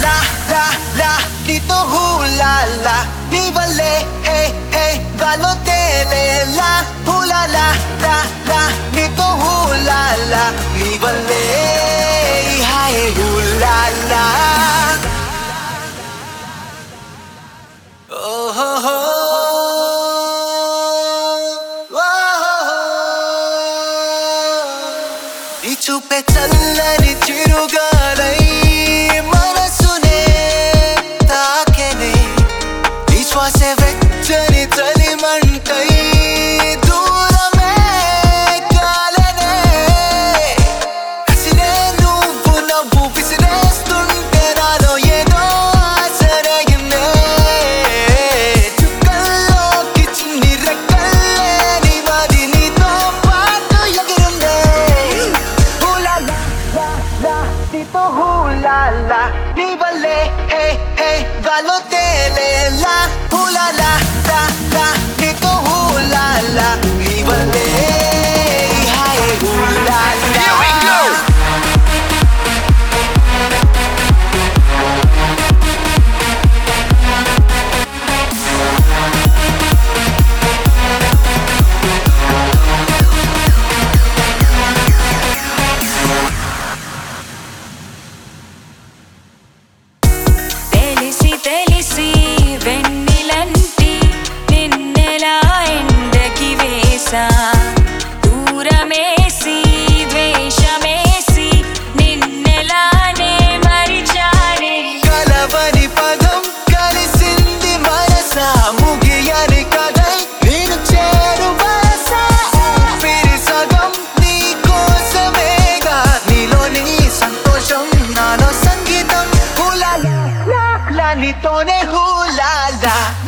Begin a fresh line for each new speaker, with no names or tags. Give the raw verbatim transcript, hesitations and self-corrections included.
la la la nito hula la ni vale hey hey galo tele la hula la la la nito hula la ni vale hai hula la oh ho ho నీ చూపే చల్లని చిరుగాలై మనసునే తాకెనే నీ శ్వాసే వెచ్చని చలిమంటై దూరమే కాలనే కసిరే నువ్వు నవ్వు విసిరేస్తుంటే నాలో ఏదో ఆశరగిందే చుక్కల్లోకి చిన్ని రెక్కల్లే నీ మది నీతో పాటు ఎగిరిందే Nito hula la ni vale hey hey galo tele la hula la la la nito hula la ni vale hai hula la here we go
తెలిసి తెలిసి వెన్నెలంటి నిన్నెలా ఎండకి వేసా దూరమేసి ద్వేషమేసి నిన్నెలానే మరిచానే
కలవని పదం కలిసింది మనసా ముగియని కథై నేను చేరు వరసా ఊపిరి సగం నీ కోసమేగా నీలోని సంతోషం నాలో సంగీతం హులా లా లా నీతోనే హులా లా